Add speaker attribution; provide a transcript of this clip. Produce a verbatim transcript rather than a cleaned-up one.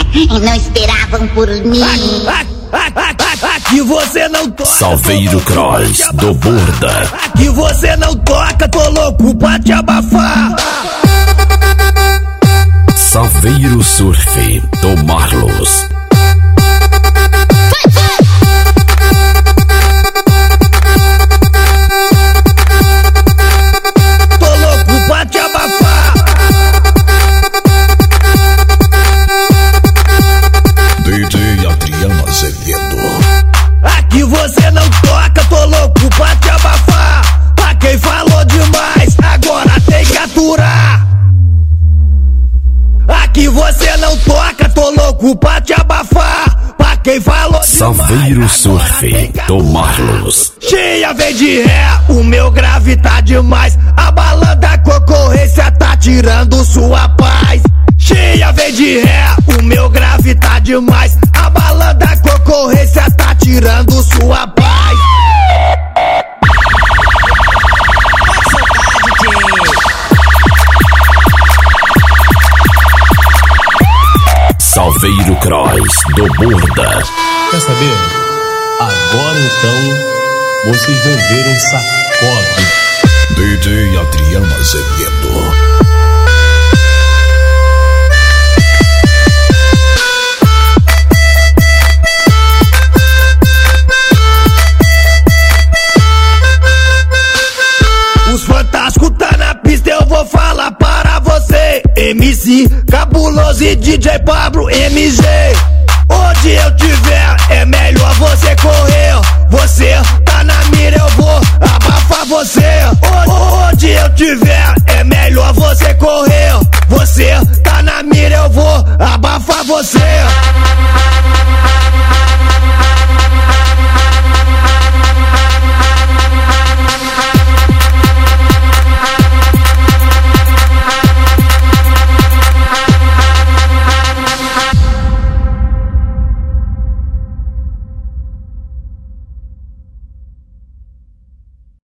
Speaker 1: não esperavam por mim.
Speaker 2: Aqui você não toca.
Speaker 3: Salveiro Cross do Borda.
Speaker 2: Aqui você não toca, tô louco pra te abafar.
Speaker 3: Salveiro Surf do Marlos.
Speaker 2: Tô louco pra te abafar.
Speaker 3: D J Adriano Azevedo.
Speaker 2: Aqui você não toca, tô louco pra te abafar. Pra quem falou demais, agora tem que aturar. Aqui você não toca, tô louco pra te abafar. Pra quem falou
Speaker 3: Salveiro
Speaker 2: demais,
Speaker 3: Surf do Marlos.
Speaker 2: Tia vem de ré, o meu grave tá demais. A bala da concorrência tá tirando sua paz. Tia vem de ré, o meu grave tá demais. A bala da concorrência tá tirando sua paz.
Speaker 3: Salveiro Cross do Borda.
Speaker 4: Quer saber? Agora então vocês vão ver um sacode.
Speaker 3: D J Adriano Azevedo.
Speaker 2: Os fantásticos tá na pista, eu vou falar para você. M C, Cabuloso e D J Pablo M G. Onde eu tiver, é melhor você correr. Você tá na mira, eu vou abafar você. Onde eu tiver, é melhor você correr. Você tá na mira, eu vou